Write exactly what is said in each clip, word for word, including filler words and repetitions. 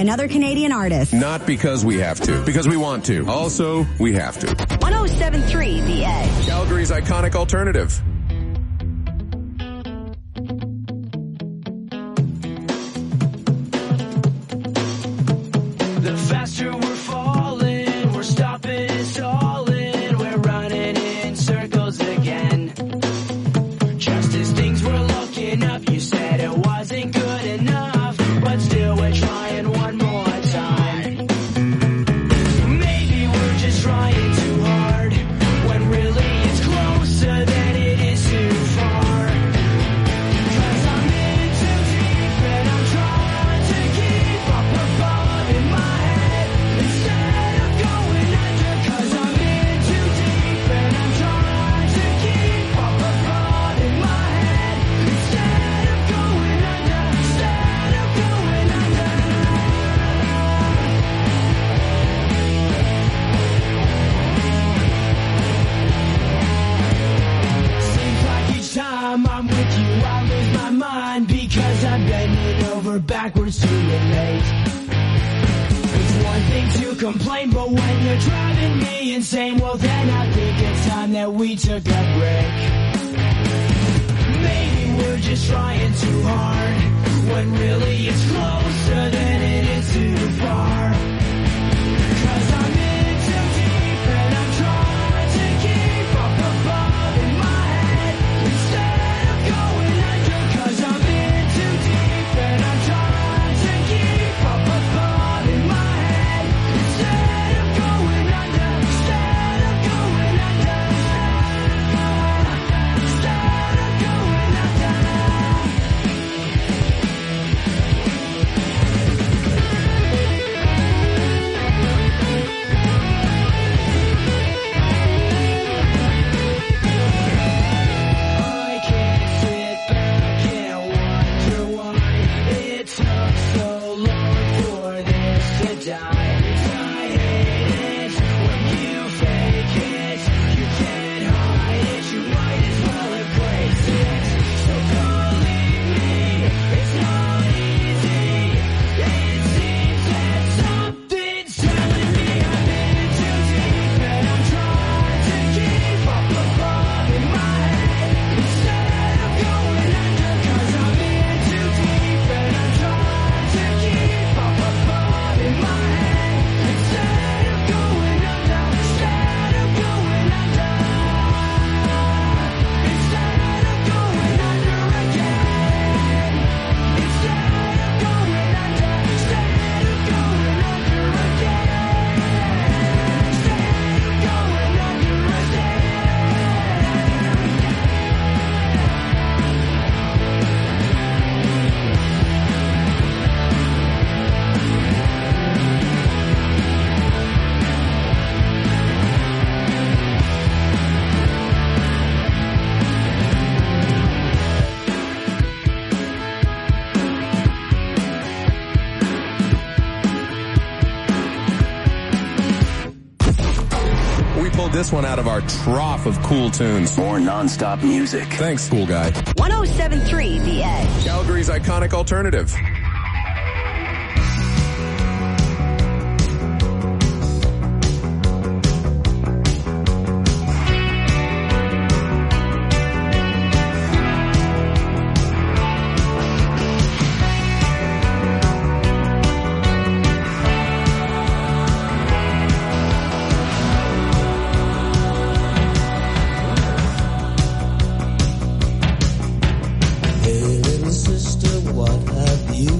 another Canadian artist. Not because we have to, because we want to. Also, we have to. one oh seven point three The Edge. Calgary's iconic alternative. The faster we're falling, we're stopping and stalling, we're running in circles again. Just as things were looking up, you said it wasn't good enough, but still we're trying one more time. Maybe we're just trying too hard, when really it's closer than it is too far. 'Cause I'm in too deep and I'm trying to keep up above in my head instead of going under. 'Cause I'm in too deep and I'm trying to keep up above in my head instead of going under, instead of going under. Seems like each time I'm with you, I lose my mind because I'm bending over backwards to relate. It's one thing to complain, but when you're driving me insane, well then I think it's time that we took a break. Maybe we're just trying too hard, when really it's closer than it is too far. 'Cause I'm in too deep and I'm trying to keep up above in my head instead of going under. 'Cause I'm in too deep and I'm trying to keep up above in my head instead of going under, instead of going under, instead of going under. I can't sit back and wonder why it took so long for this to die. 'Cause I hate it when you fake it. You can't hide it, you might as well embrace it. So believe me, it's not easy. It seems that something's telling me I'm in too deep and I'm trying to keep up above in my head instead of going under. 'Cause I'm in too deep and I'm trying to keep up above in my head instead of going under, instead of going under, instead of going under again, instead of going under, instead of going under again, instead of going under again. We pulled this one out of our trough of cool tunes. More non-stop music. Thanks, cool guy. one oh seven point three The Edge. Calgary's iconic alternative. Hey little sister, what have you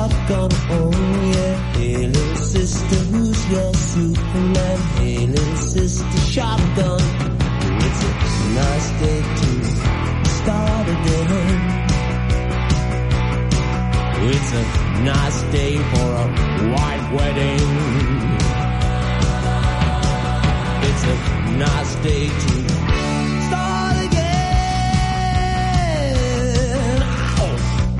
shotgun, oh yeah. Hey little sister, who's your Superman? Hey little sister, shotgun. It's a nice day to start again. It's a nice day for a white wedding. It's a nice day to start again. Ow.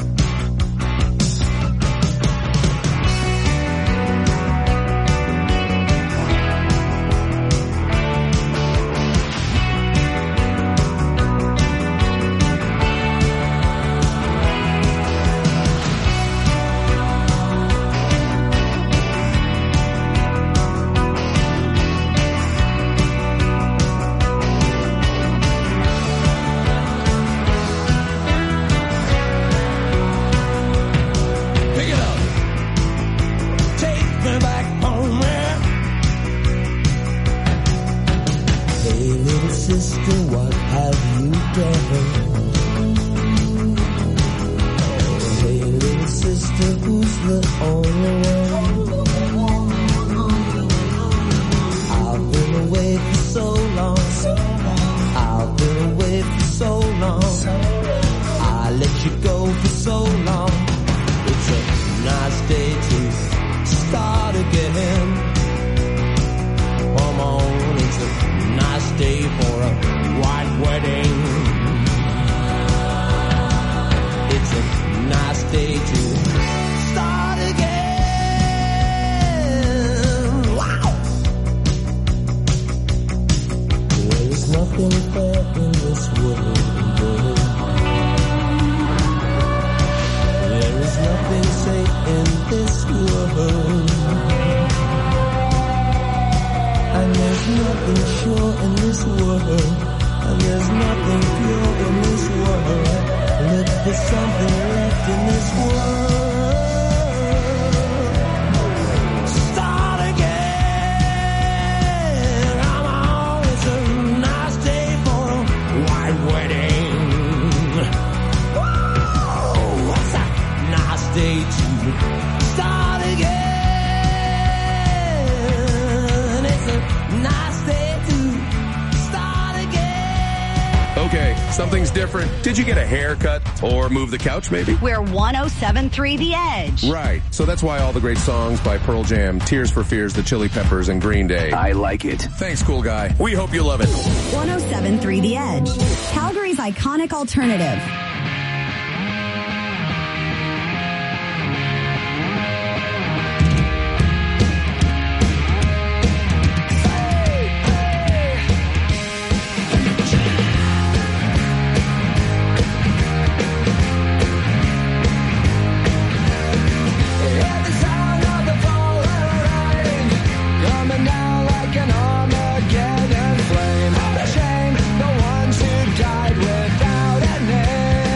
Something's different. Did you get a haircut or move the couch maybe? We're one oh seven point three The Edge. Right. So that's why all the great songs by Pearl Jam, Tears for Fears, the Chili Peppers, and Green Day. I like it. Thanks, cool guy. We hope you love it. one oh seven point three The Edge. Calgary's iconic alternative. Armageddon flame. Shame the ones who died without a name.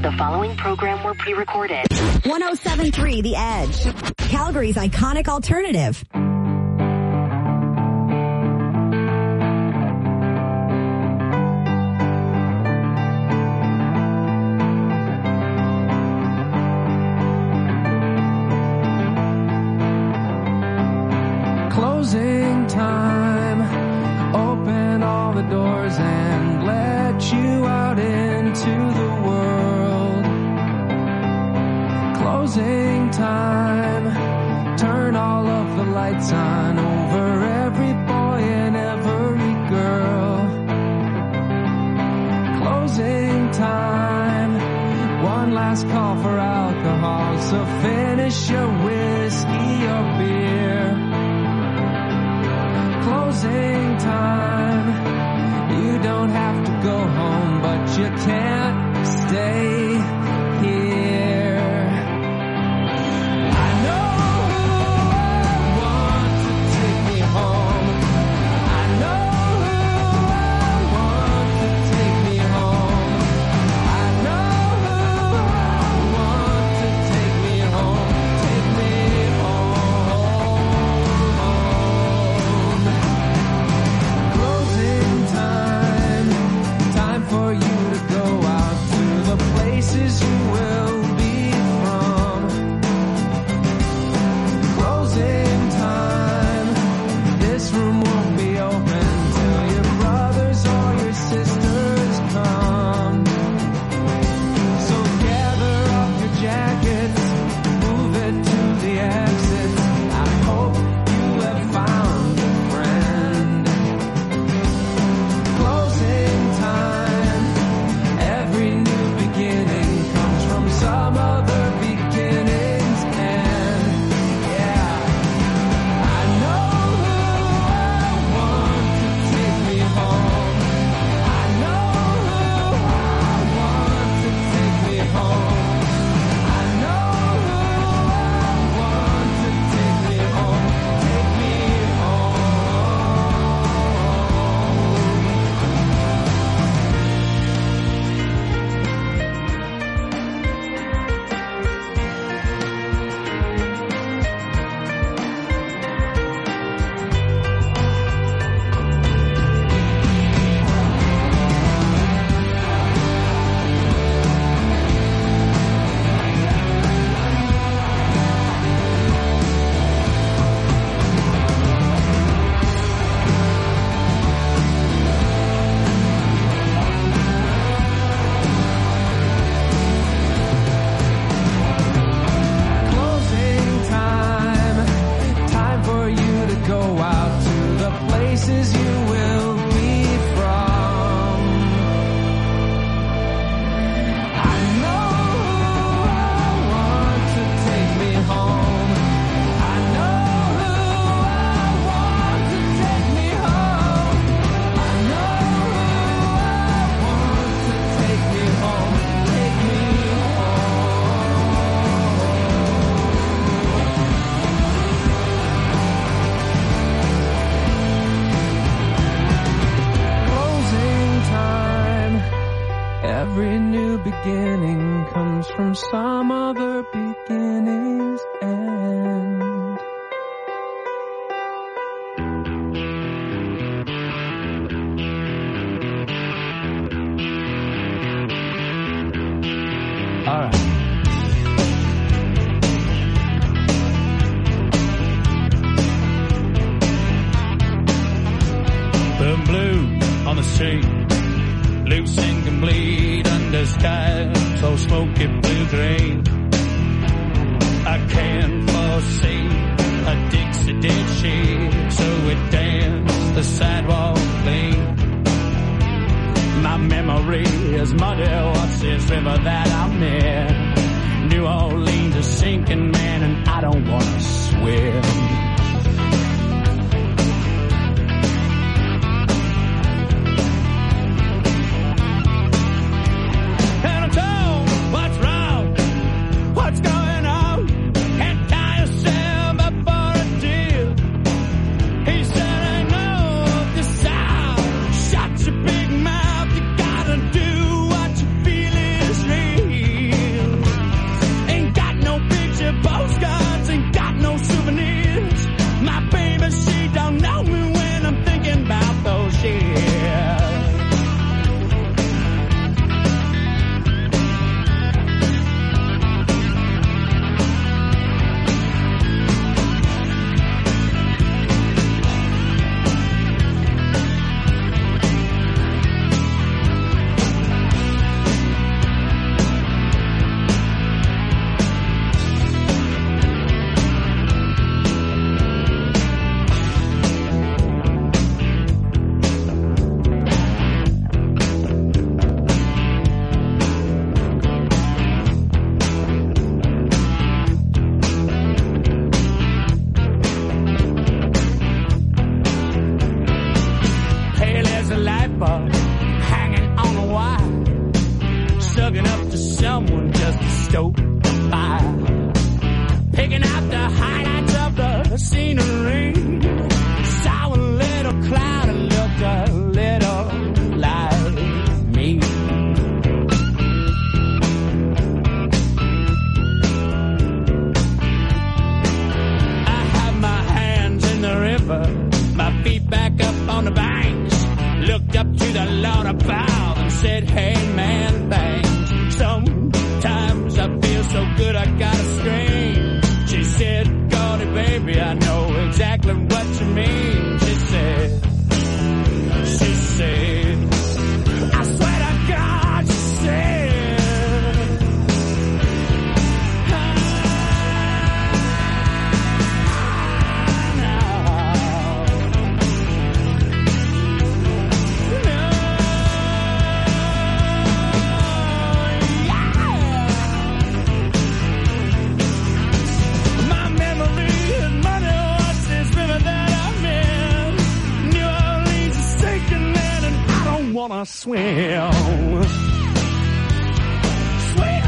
The following program were pre-recorded. one oh seven point three The Edge, Calgary's iconic alternative. Closing time, open all the doors and let you out into the world. Closing time, turn all of the lights on over every boy and every girl. Closing time, one last call for alcohol, so finish your whiskey or beer. Closing time, you don't have to go home, but you can't stay here. I know who I want to take me home. I know who I want to take me home. I know who I want to take me home. Take me home. Closing time, time for you to go out to the places you will be from. Closing time, this room won't be open till your brothers or your sisters come. So gather up your jackets, move it to the exit. I hope you have found a friend. Closing time, every new beginning comes from some other beginning's end. Yeah, I know who I want to take me home. I know who I want to take me home. I know who I want to take me home. Take me home. Closing time, time for you to go out to the places you will be from. I know who I want to take me home. I know who I want to take me home. I know who I want to take me home. Take me Closing time, every new beginning comes from some other beginning's end. All right. The blue on the street, loose and complete under skies so smoky blue-green. I can't foresee a Dixie did she, so we danced the sidewalk clean. My memory is muddy, what's this river that I'm in? New Orleans is sinking, man, and I don't wanna swim. And I'm told, what's wrong? What's going on? Can't tie yourself up for a deal. He said, I know the South. Shut your big mouth. You gotta do what you feel is real. stove fire, picking out the highlights of the scenery. Saw a little cloud and looked a little like me. I had my hands in the river, my feet back up on the banks. Looked up to the Lord above and said, hey man, thanks. Sometimes I feel so good I gotta scream. She said, Gordy baby, I know exactly what you mean. She said, she said, I swear to God, she said, wanna swim. Swim.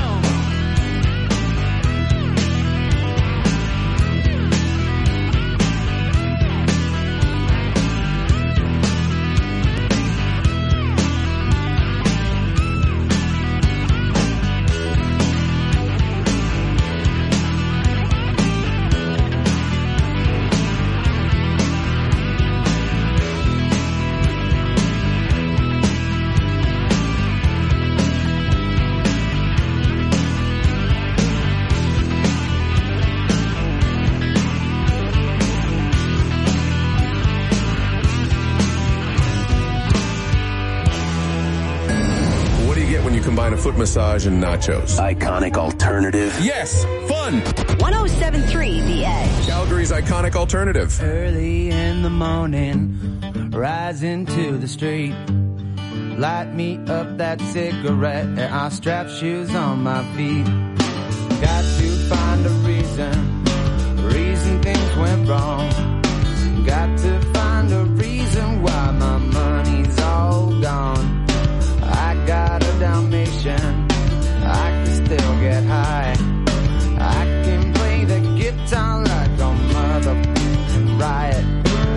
Foot massage and nachos. Iconic alternative. Yes, fun. one oh seven point three The Edge. Calgary's iconic alternative. Early in the morning, rise into the street. Light me up that cigarette and I strap shoes on my feet. Got to find a reason, reason things went wrong. Got to find a reason why my money's all gone. I got a Dalmatian, I can still get high. I can play the guitar like a motherfucking riot.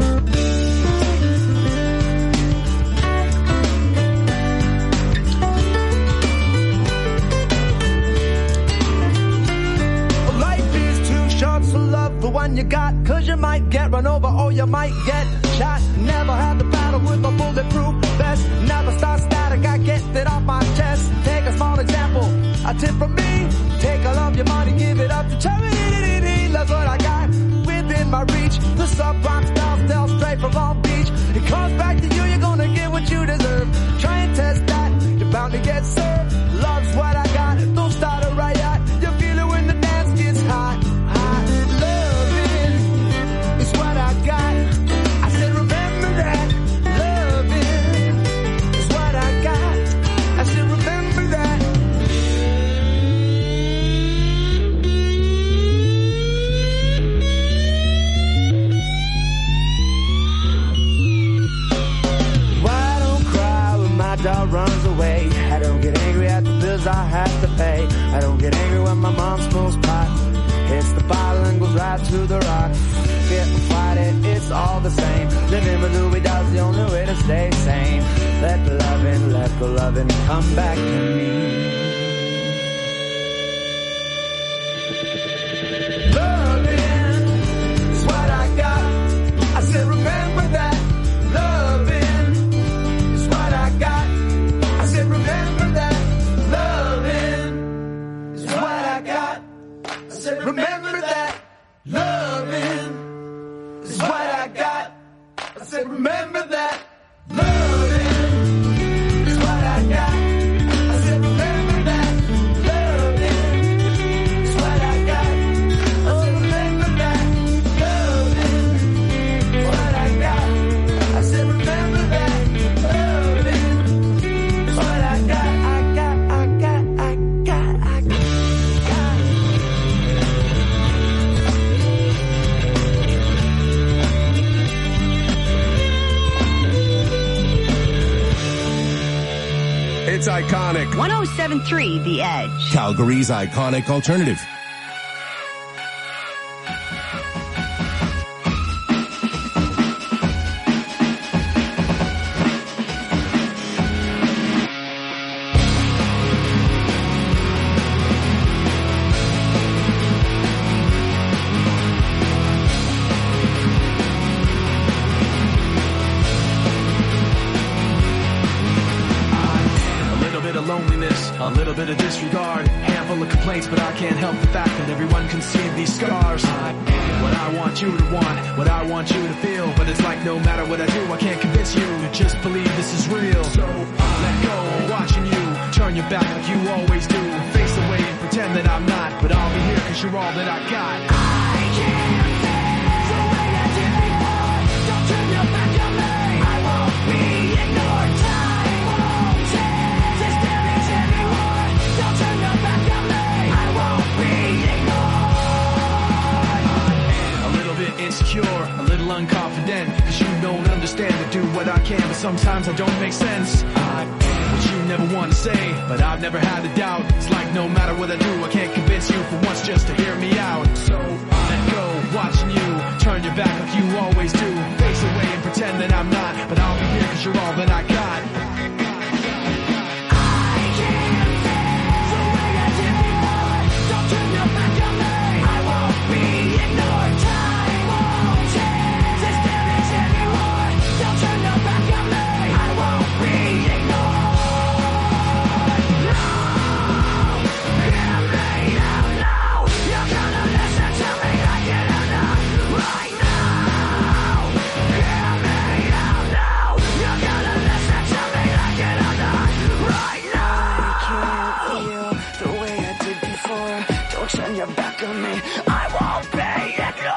Life is too short, so love the one you got. Cause you might get run over or you might get shot. Never had to battle with a bulletproof vest. Never start static, I get it off my chest. Take a small example, a tip from me. Take all of your money, give it up to charity. That's what I got within my reach. The subprime style, still straight from Long Beach. It comes back to you, you're gonna get what you deserve. Try and test that, you're bound to get served. Love's what I got, don't start a riot. You feel it when the dance gets hot. Hot loving is what I got. I said remember that. Loving is what I got. I said remember that. Why don't cry when my dog runs away? I don't get angry at the bills I have to pay. I don't get angry when my mom smokes pot. Hits the bottle and goes right to the rock. Get fight it, it's all the same. Living with Louis Dog's the only way to stay sane. Let the loving, let the loving come back to me. Loving is what I got. I said remember that. Loving is what I got. I said remember that. Loving is what I got. I said remember that. Loving is what I got. I said remember that. Loving is what I got. I said remember It's iconic. one oh seven point three The Edge. Calgary's iconic alternative. A little bit of disregard, handful of complaints, but I can't help the fact that everyone can see these scars. I am what I want you to want, what I want you to feel, but it's like no matter what I do, I can't convince you to just believe this is real. So I let go of watching you turn your back like you always do, face away and pretend that I'm not, but I'll be here cause you're all that I got. I can't stand the way I did before, don't turn your back on me, I won't be ignored, time won't take this damage anymore, don't turn your back on me, I won't be ignored. A little bit insecure, a little unconfident, cause you don't understand to do what I can, but sometimes I don't make sense. I am what you never want to say, but I've never had a doubt. It's like no matter what I do, I can't convince you for once just to hear me out. So I let go, watching you turn your back like you always do, face away and pretend that I'm not, but I'll be here cause you're all that I got. I can't stand the way I did before, don't turn your back on me, I won't be ignored, time won't take this damage anymore, don't turn your back on me, I won't be ignored. Turn your back on me, I won't be ignored.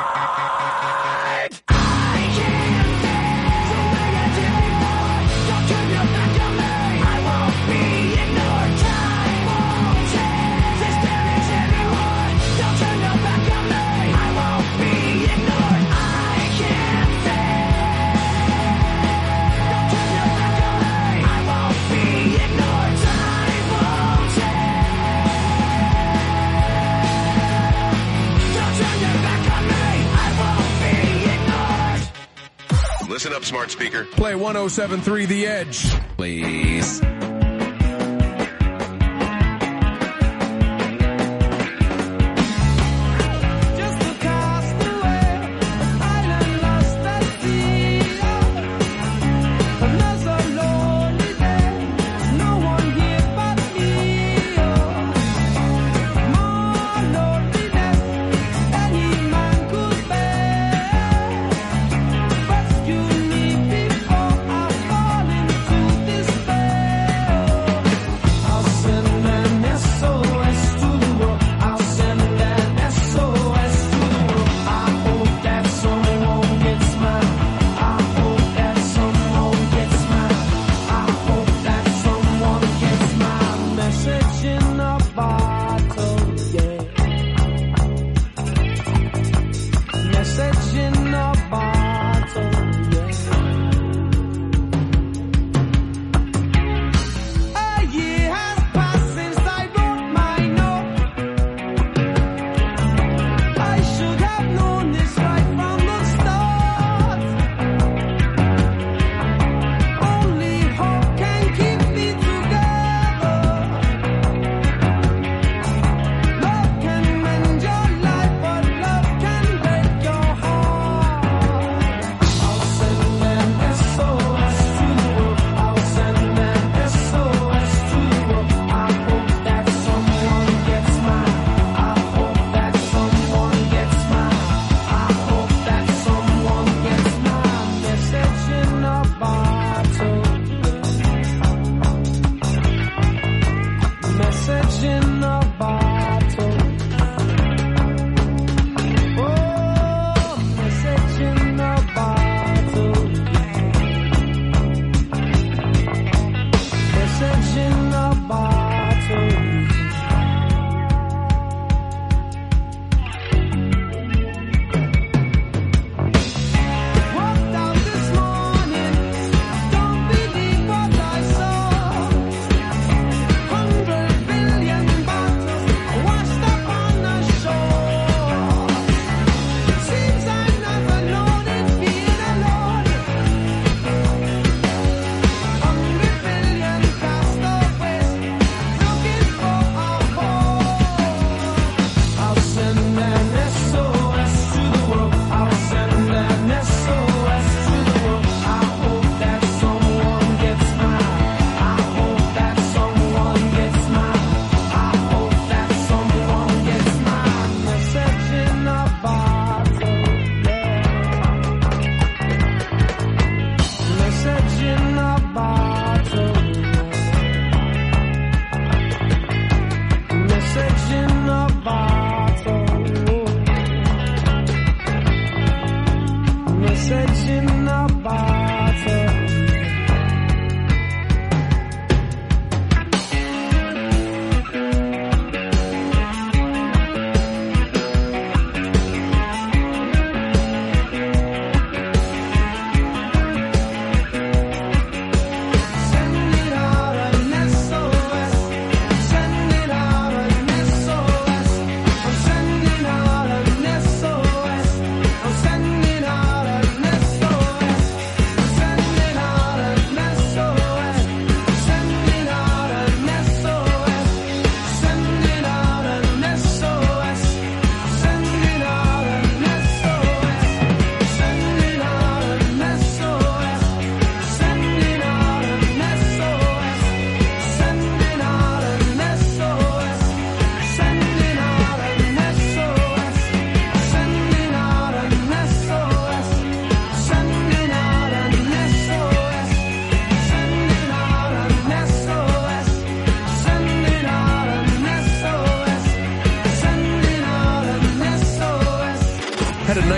I can't stand the way I did before, don't turn your back on me, I won't be ignored, time won't take this damage anymore, don't turn your back on me, I won't be ignored. I can't stand, don't turn your back on me, I won't be ignored, time won't take. Listen up, smart speaker. Play one oh seven point three The Edge, please.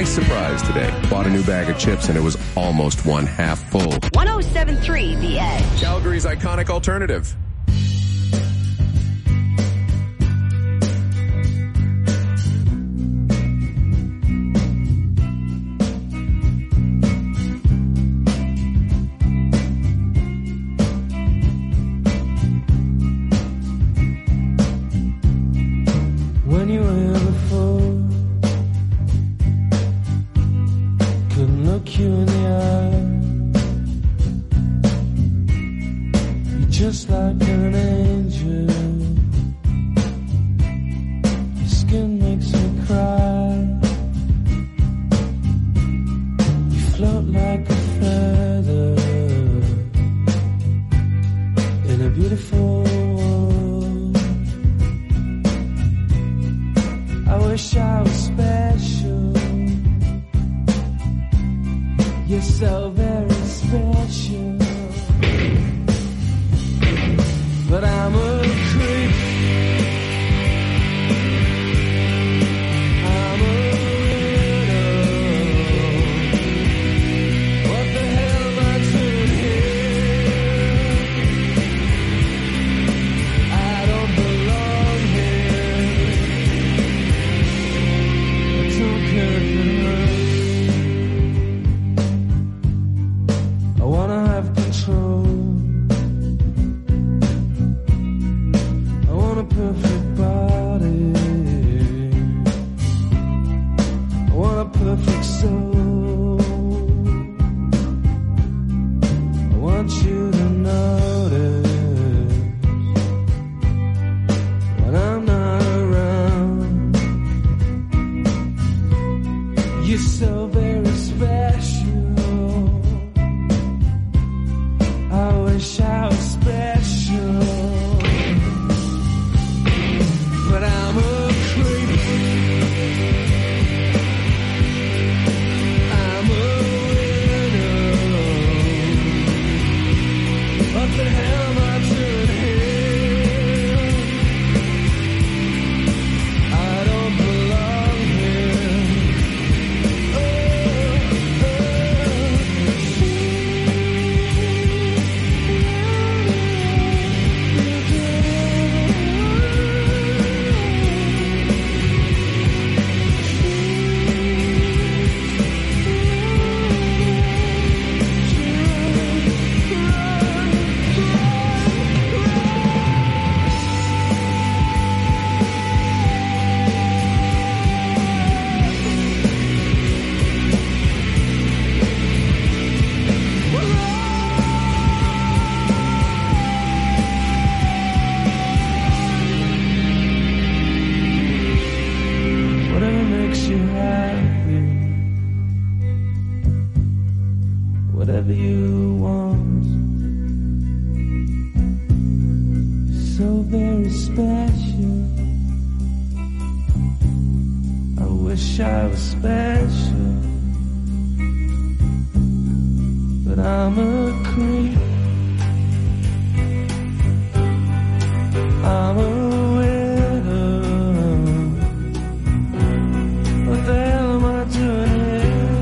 Nice surprise today. Bought a new bag of chips and it was almost one half full. one oh seven point three The Edge. Calgary's iconic alternative. When you were here before, couldn't look you in the eye. You're just like an angel. Your skin makes me cry. You float like a feather in a beautiful world. I wish I was special. You're so very special. But I'm a creep. I'm a widow. What the hell am I doing here? I don't belong here. I don't care if it hurts. I wanna have control. I want a perfect body. I want a perfect soul. I want you to notice when I'm not around. You're so very special. I wish I was special. But I'm a creep. I'm a widow. What the hell am I doing here? I don't belong here. Oh, whatever makes you happy, whatever you want, so very special. I wish I was special, but I'm a creep. I'm a widow. What the hell am I doing here?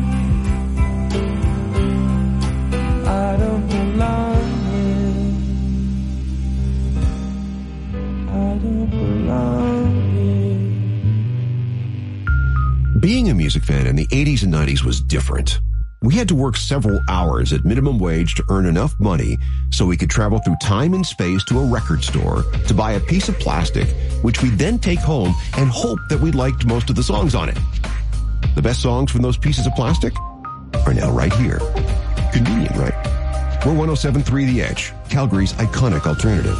I don't belong here. I don't belong here. Being a music fan in the eighties and nineties was different. We had to work several hours at minimum wage to earn enough money so we could travel through time and space to a record store to buy a piece of plastic, which we'd then take home and hope that we liked most of the songs on it. The best songs from those pieces of plastic are now right here. Convenient, right? We're one oh seven point three The Edge, Calgary's iconic alternative.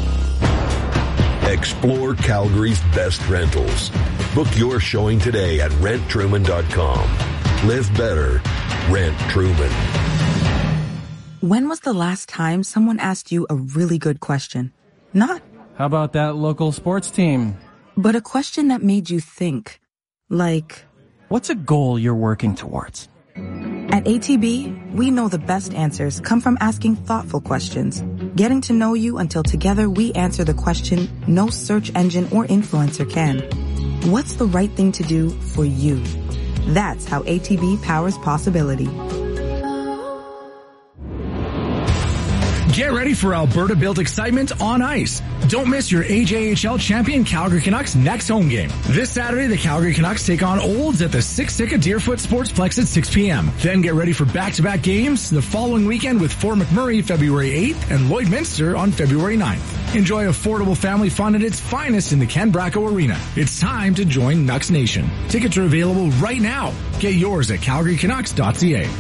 Explore Calgary's best rentals. Book your showing today at rent truman dot com. Live better. Rent Truman. When was the last time someone asked you a really good question? Not, how about that local sports team? But a question that made you think. Like, what's a goal you're working towards? At A T B, we know the best answers come from asking thoughtful questions, getting to know you until together we answer the question no search engine or influencer can. What's the right thing to do for you? That's how A T B powers possibility. Get ready for Alberta-built excitement on ice. Don't miss your A J H L champion Calgary Canucks next home game. This Saturday, the Calgary Canucks take on Olds at the Siksika Deerfoot Sportsplex at six p.m. Then get ready for back-to-back games the following weekend with Fort McMurray February eighth and Lloydminster on February ninth. Enjoy affordable family fun at its finest in the Ken Bracco Arena. It's time to join Nucks Nation. Tickets are available right now. Get yours at calgary canucks dot c a.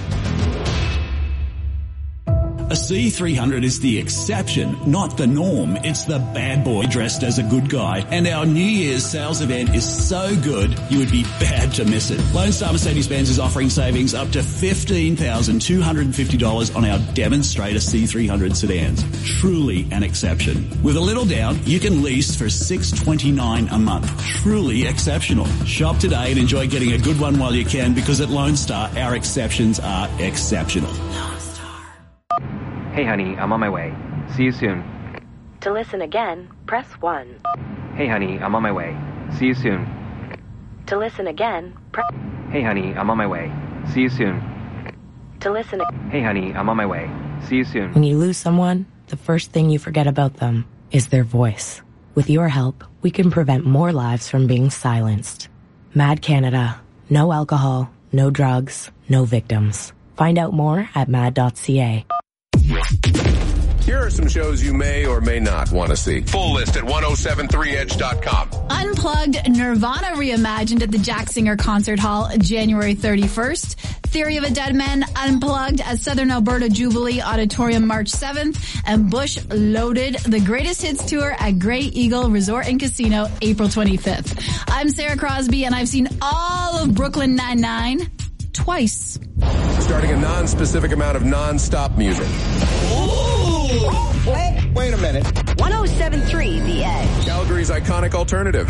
A C three hundred is the exception, not the norm. It's the bad boy dressed as a good guy. And our New Year's sales event is so good, you would be bad to miss it. Lone Star Mercedes-Benz is offering savings up to fifteen thousand two hundred fifty dollars on our demonstrator C three hundred sedans. Truly an exception. With a little down, you can lease for six hundred twenty-nine dollars a month. Truly exceptional. Shop today and enjoy getting a good one while you can, because at Lone Star, our exceptions are exceptional. Hey honey, I'm on my way. See you soon. To listen again, press one. Hey honey, I'm on my way. See you soon. To listen again, press... Hey honey, I'm on my way. See you soon. To listen... Hey honey, I'm on my way. See you soon. When you lose someone, the first thing you forget about them is their voice. With your help, we can prevent more lives from being silenced. Mad Canada. No alcohol, no drugs, no victims. Find out more at mad dot c a. Here are some shows you may or may not want to see. Full list at ten seventy-three edge dot com. Unplugged, Nirvana reimagined at the Jack Singer Concert Hall January thirty-first. Theory of a Dead Man Unplugged at Southern Alberta Jubilee Auditorium March seventh. And Bush Loaded, the Greatest Hits Tour at Grey Eagle Resort and Casino April twenty-fifth. I'm Sarah Crosby, and I've seen all of Brooklyn Nine-Nine twice. Starting a non-specific amount of non-stop music. Wait, wait a minute. ten seventy-three The Edge. Calgary's iconic alternative.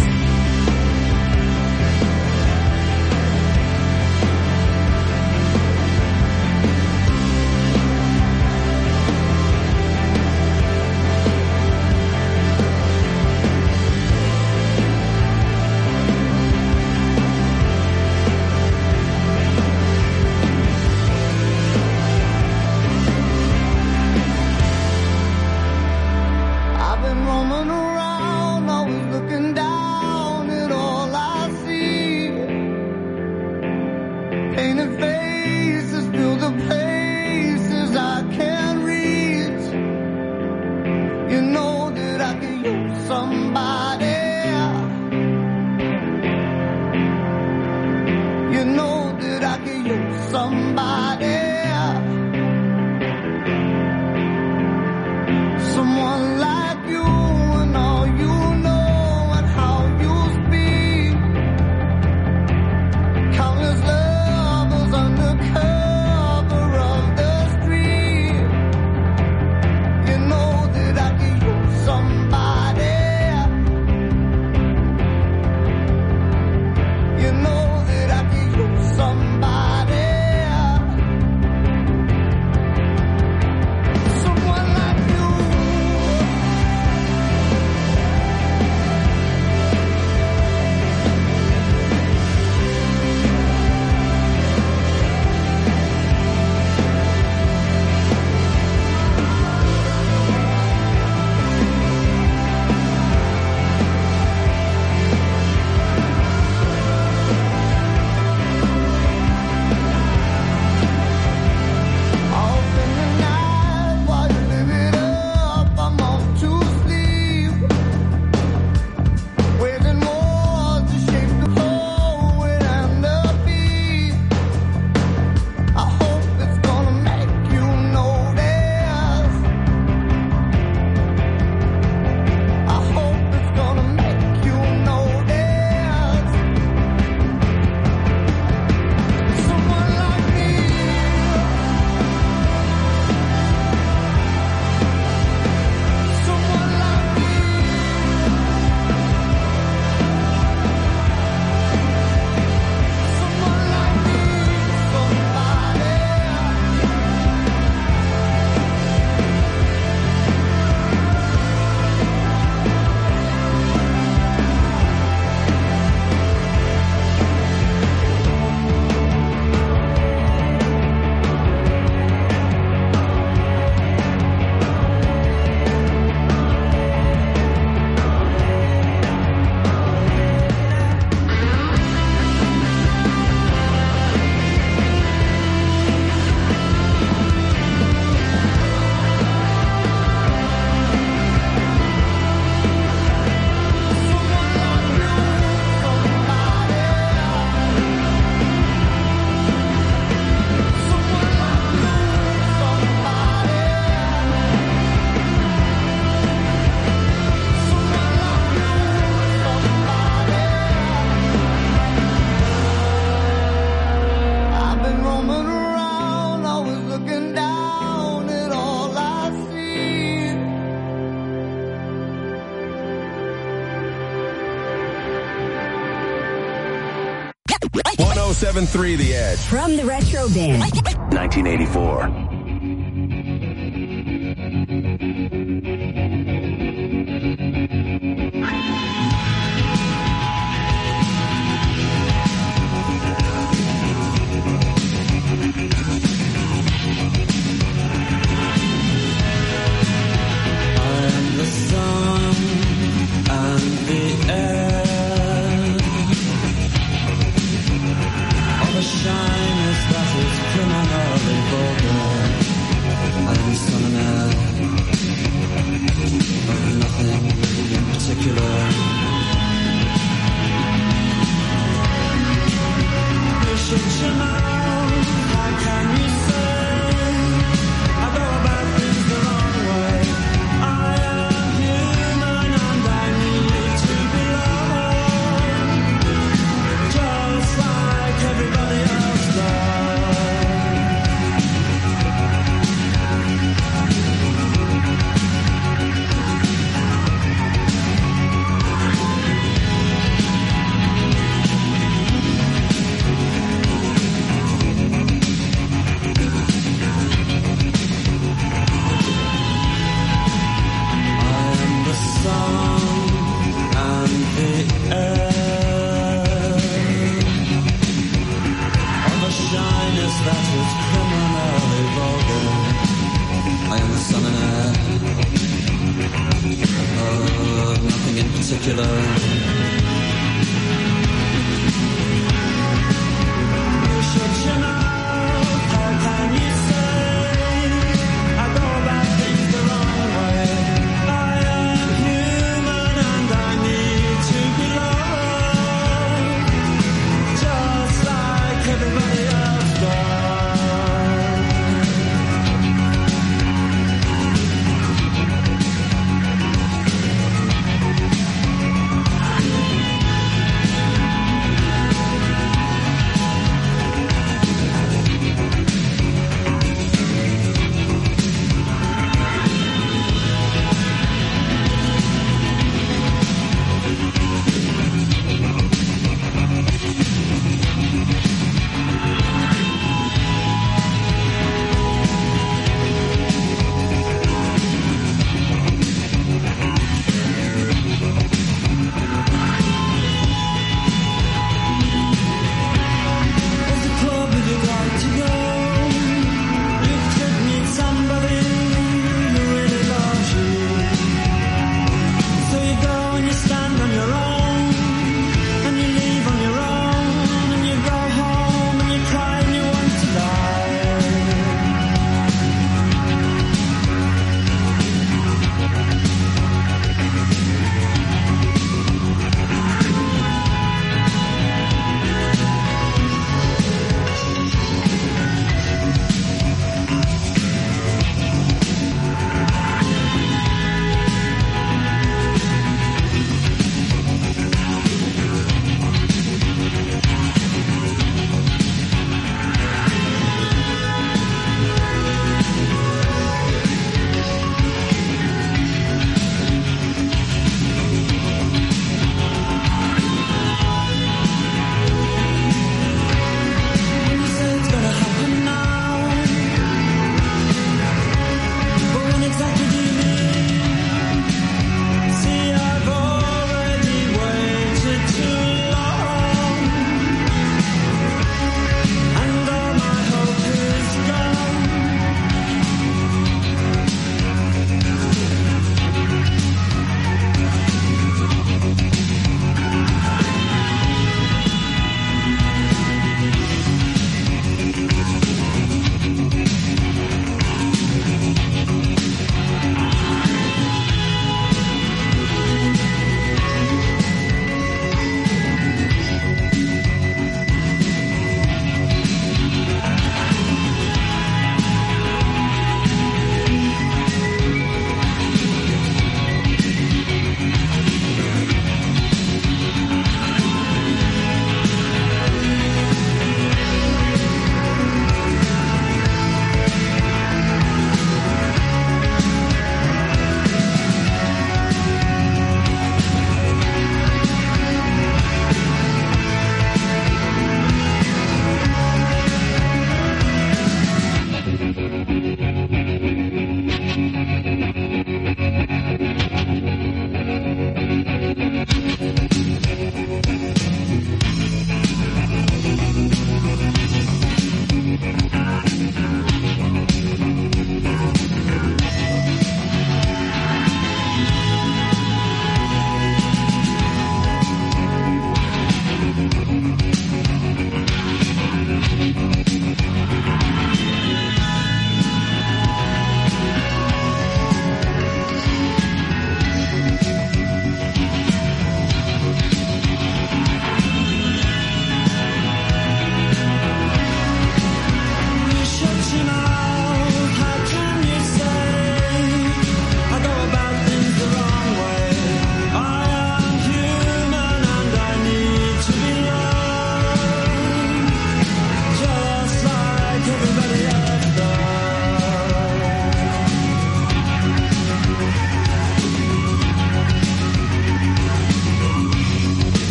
oh seven three The Edge. From the Retro Bin. nineteen eighty-four.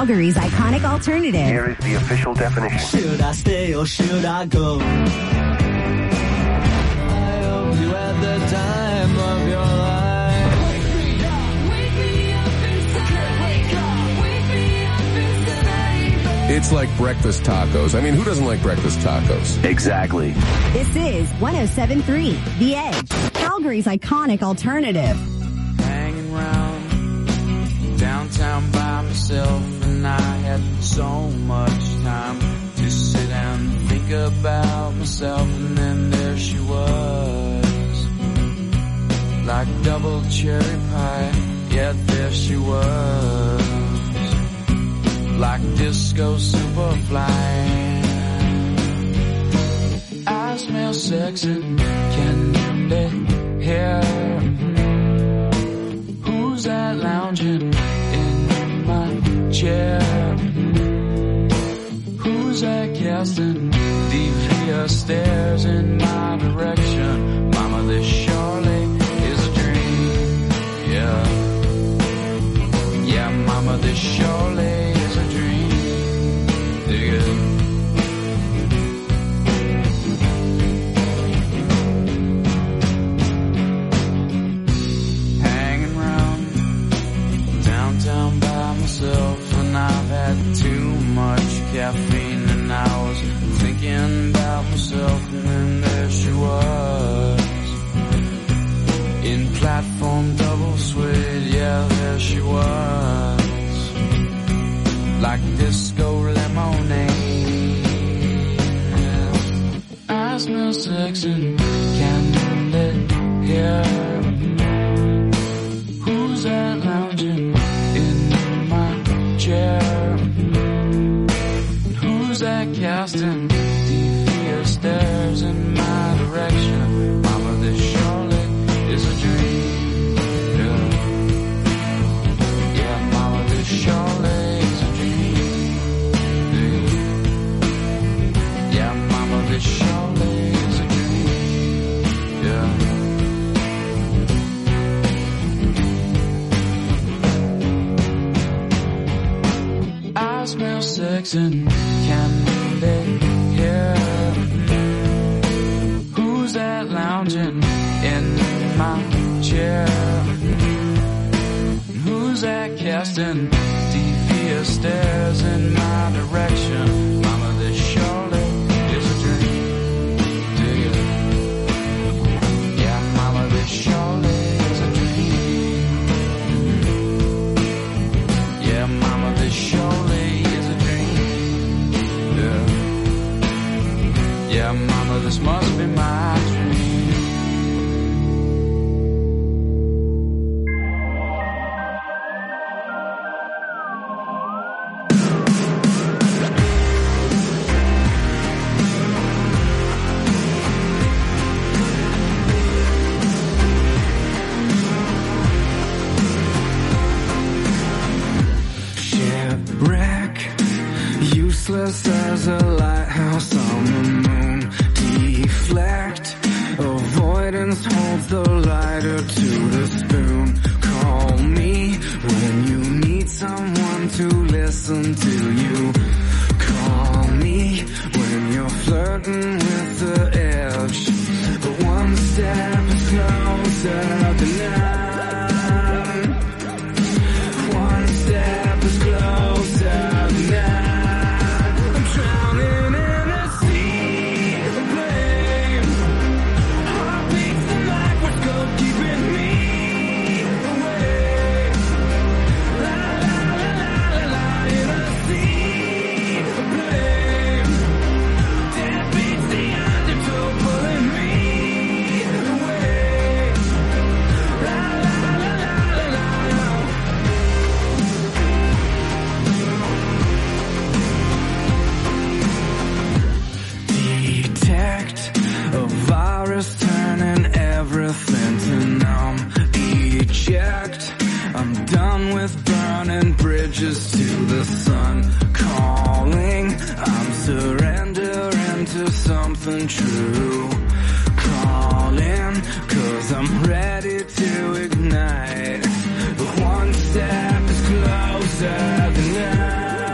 Calgary's iconic alternative. Here is the official definition. Should I stay or should I go? I hope you had the time of your life. Wake me up, wake me up inside. Wake up, wake me up inside. It's like breakfast tacos. I mean, who doesn't like breakfast tacos? Exactly. This is one oh seven point three The Edge, Calgary's iconic alternative. Hanging round downtown by myself, and I had so much time to sit and think about myself, and then there she was, like double cherry pie. Yeah, there she was, like disco superfly. I smell sexy, candy hair. Who's that lounging in my chair? Who's that casting devious stares in my direction? Mama, this surely is a dream. Yeah, yeah, mama, this surely is a dream. Dig it. Hanging around downtown by myself, and I've had too much caffeine, and I was thinking about myself, and then there she was, in platform double suede. Yeah, there she was, like disco lemonade. I smell sexy, candy hair. Who's that lounging in my chair? Who's that casting devious stares in my direction? Mama, this surely is a dream. Yeah, yeah, mama, this surely is a dream. Yeah, yeah, mama, this surely is a dream. Yeah. I smell sex and candy hair. Who's that lounging in my chair? Who's that casting devious stares in my direction? Mama, this surely is a dream. Dig it. Yeah, mama, this surely is a dream. Yeah, mama, this surely is a dream. Yeah, yeah, mama, this must be my dream. Shipwreck, useless as a lighthouse on the moon. Deflect, avoidance holds the lighter to the spoon. Call me when you need someone to listen to you. Call me when you're flirting with the edge. But one step is closer than none. One step is closer than none. I'm drowning in a sea of blame. Heartbeats the microscope keeping me away. La la la la la la in a sea of blame. Dead beats the undertow pulling me away. La la la la la la. Detect a virus turning everything to numb. Eject, I'm done with burning bridges to the sun. Calling, I'm surrendering to something true. Calling, cause I'm ready to ignite. But one step is closer than none.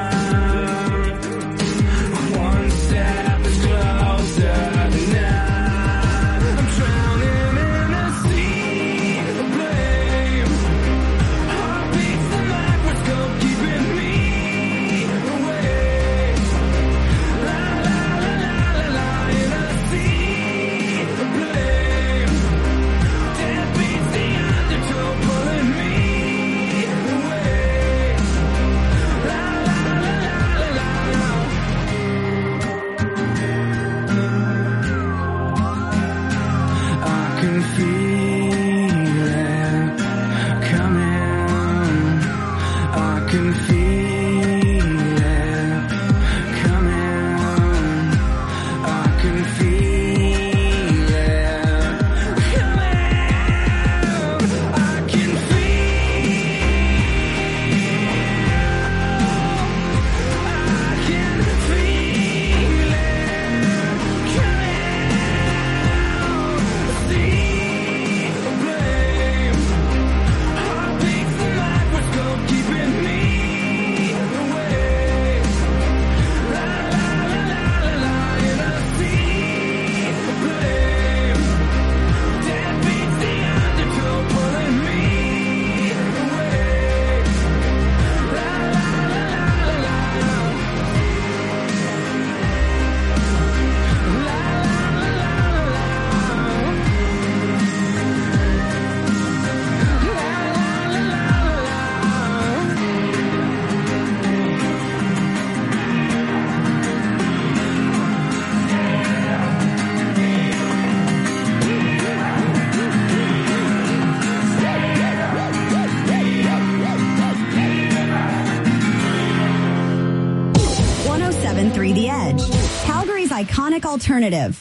iconic alternative.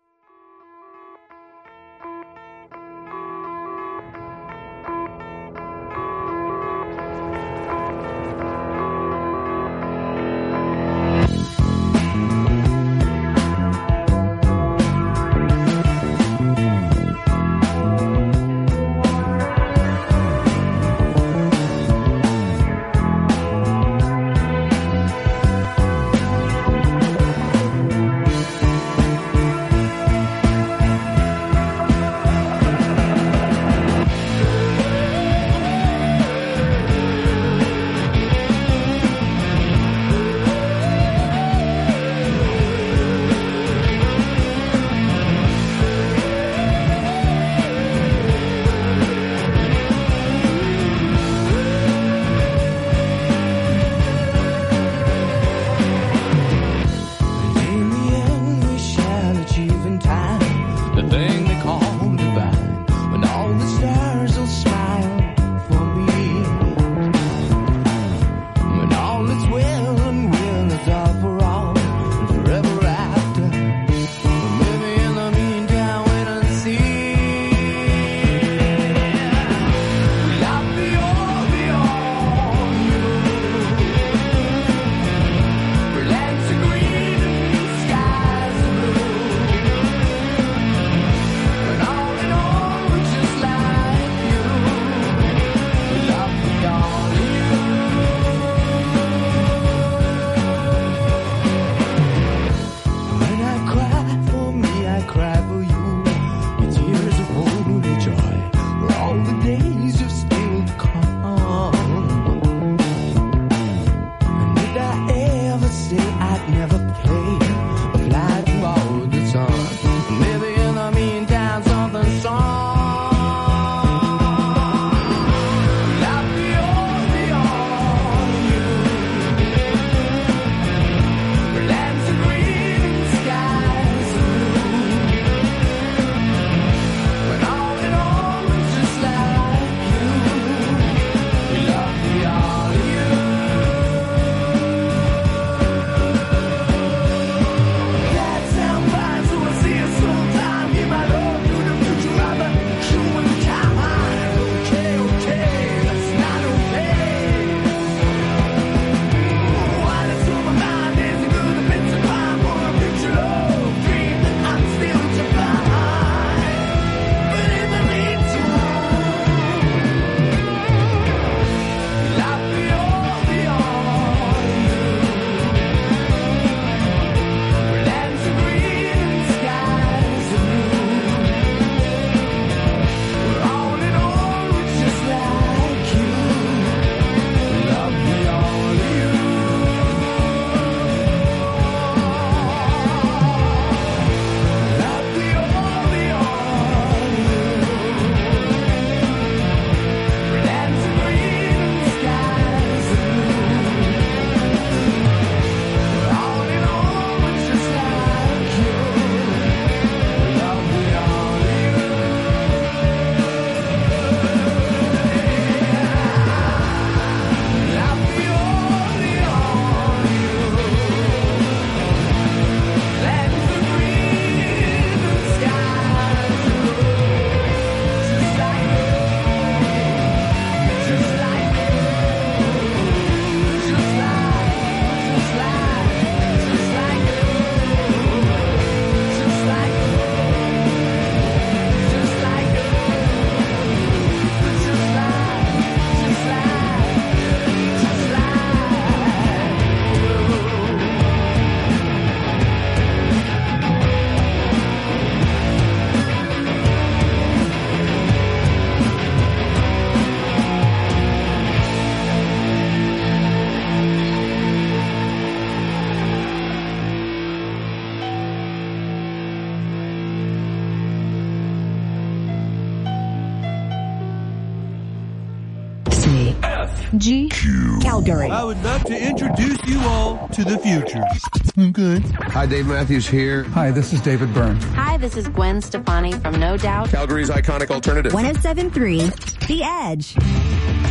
G. Q. Calgary. I would love to introduce you all to the future. Good. Hi, Dave Matthews here. Hi, this is David Byrne. Hi, this is Gwen Stefani from No Doubt. Calgary's iconic alternative. one oh seven point three The Edge.